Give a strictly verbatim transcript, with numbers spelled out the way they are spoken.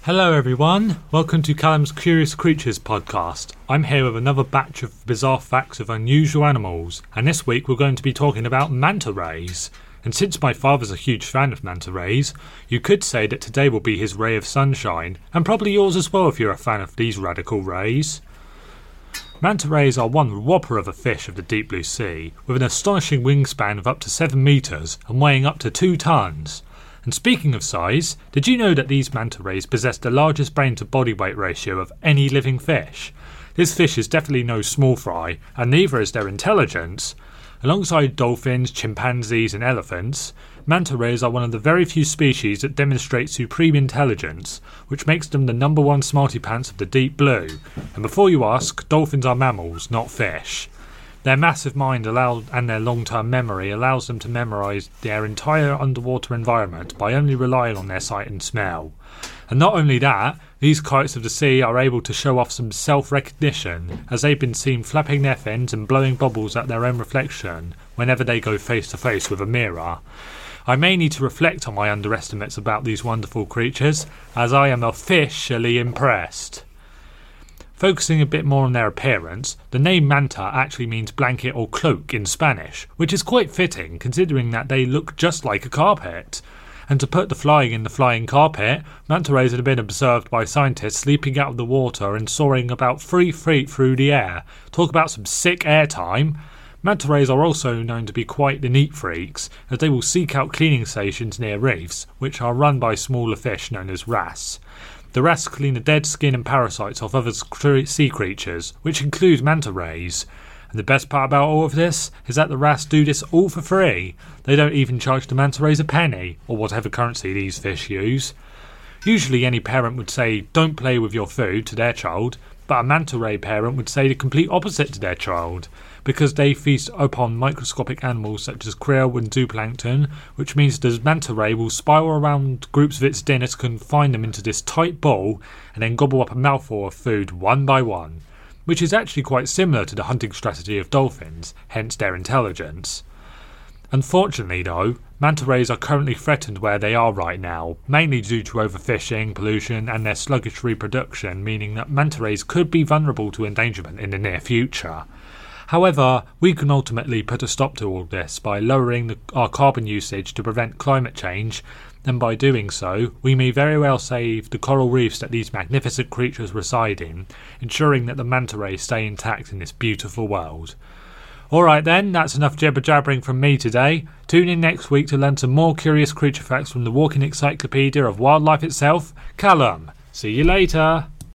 Hello everyone, welcome to Callum's Curious Creatures podcast. I'm here with another batch of bizarre facts of unusual animals, and this week we're going to be talking about manta rays. And since my father's a huge fan of manta rays, you could say that today will be his ray of sunshine, and probably yours as well if you're a fan of these radical rays. Manta rays are one whopper of a fish of the deep blue sea, with an astonishing wingspan of up to seven metres and weighing up to two tonnes. And speaking of size, did you know that these manta rays possess the largest brain to body weight ratio of any living fish? This fish is definitely no small fry, and neither is their intelligence. Alongside dolphins, chimpanzees and elephants, manta rays are one of the very few species that demonstrate supreme intelligence, which makes them the number one smarty pants of the deep blue. And before you ask, dolphins are mammals, not fish. Their massive mind allows, and their long-term memory allows them to memorise their entire underwater environment by only relying on their sight and smell. And not only that, these kites of the sea are able to show off some self-recognition, as they've been seen flapping their fins and blowing bubbles at their own reflection whenever they go face-to-face with a mirror. I may need to reflect on my underestimates about these wonderful creatures, as I am officially impressed. Focusing a bit more on their appearance, the name manta actually means blanket or cloak in Spanish, which is quite fitting considering that they look just like a carpet. And to put the flying in the flying carpet, manta rays have been observed by scientists leaping out of the water and soaring about three feet through the air. Talk about some sick airtime. Manta rays are also known to be quite the neat freaks, as they will seek out cleaning stations near reefs, which are run by smaller fish known as wrasse. The wrasse clean the dead skin and parasites off other sea creatures, which include manta rays. And the best part about all of this is that the wrasse do this all for free. They don't even charge the manta rays a penny, or whatever currency these fish use. Usually any parent would say, don't play with your food to their child, but a manta ray parent would say the complete opposite to their child, because they feast upon microscopic animals such as krill and zooplankton, which means the manta ray will spiral around groups of its dinner to confine them into this tight ball and then gobble up a mouthful of food one by one, which is actually quite similar to the hunting strategy of dolphins, hence their intelligence. Unfortunately though, manta rays are currently threatened where they are right now, mainly due to overfishing, pollution and their sluggish reproduction, meaning that manta rays could be vulnerable to endangerment in the near future. However, we can ultimately put a stop to all this by lowering the, our carbon usage to prevent climate change, and by doing so, we may very well save the coral reefs that these magnificent creatures reside in, ensuring that the manta rays stay intact in this beautiful world. Alright then, that's enough jibber-jabbering from me today. Tune in next week to learn some more curious creature facts from the walking encyclopedia of wildlife itself, Callum. See you later.